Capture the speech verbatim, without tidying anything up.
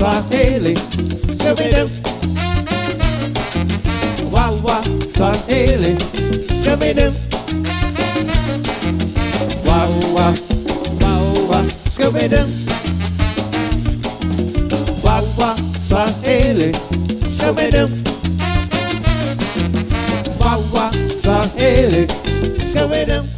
Swahili, Scooby-Doo. Wawa, Swahili, Scooby-Doo. Wawa, wawa, Scooby-Doo. Wawa, Swahili, Scooby-Doo. Wawa, Swahili, Scooby-Doo.